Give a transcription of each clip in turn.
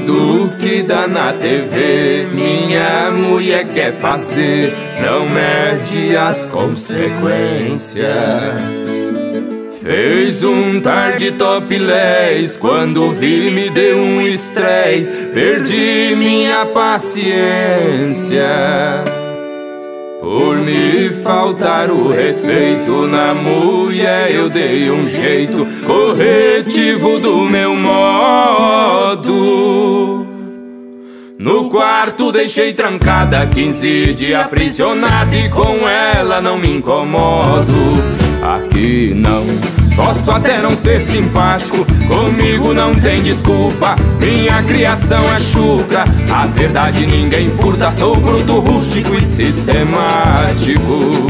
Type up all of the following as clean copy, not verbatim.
Tudo que dá na TV, minha mulher quer fazer, não mede as consequências. Fez um tarde topless, quando vi me deu um estresse, perdi minha paciência. Por me faltar o respeito na mulher, eu dei um jeito corretivo do meu modo. No quarto deixei trancada, 15 dias aprisionada, e com ela não me incomodo. Aqui não, posso até não ser simpático, comigo não tem desculpa, minha criação é chucra, a verdade ninguém furta, sou bruto, rústico e sistemático.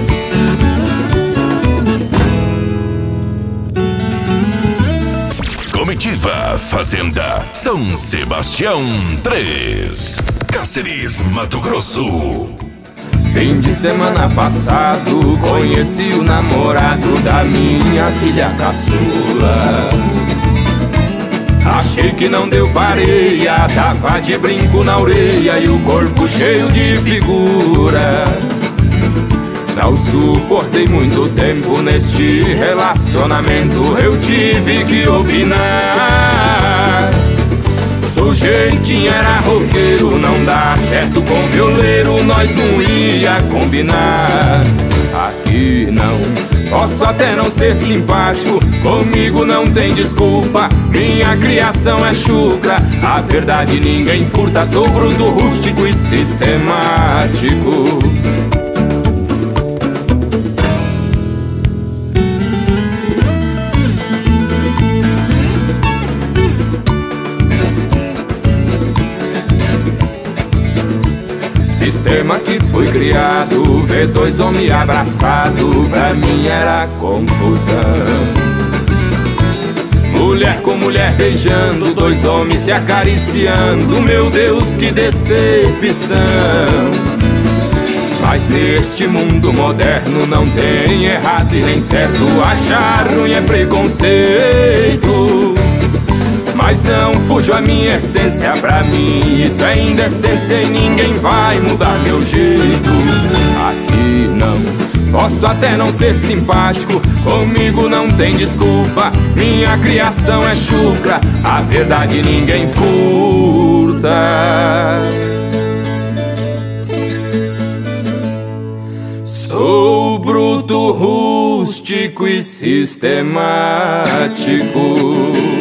Comitiva Fazenda São Sebastião 3, Cáceres, Mato Grosso. Fim de semana passado, conheci o namorado da minha filha caçula. Achei que não deu pareia, tava de brinco na orelha e o corpo cheio de figura. Não suportei muito tempo neste relacionamento, eu tive que opinar. Sujeitinho era roqueiro, não dá certo com violeiro, nós não ia combinar. Aqui não, posso até não ser simpático, comigo não tem desculpa, minha criação é chucra, a verdade ninguém furta, sou bruto, rústico e sistemático. Sistema que foi criado, ver dois homens abraçados, pra mim era confusão. Mulher com mulher beijando, dois homens se acariciando, meu Deus, que decepção. Mas neste mundo moderno não tem errado e nem certo, achar ruim é preconceito. Mas não fujo a minha essência, pra mim isso é indecência e ninguém vai mudar meu jeito. Aqui não, posso até não ser simpático, comigo não tem desculpa, minha criação é chucra, a verdade ninguém furta. Sou bruto, rústico e sistemático.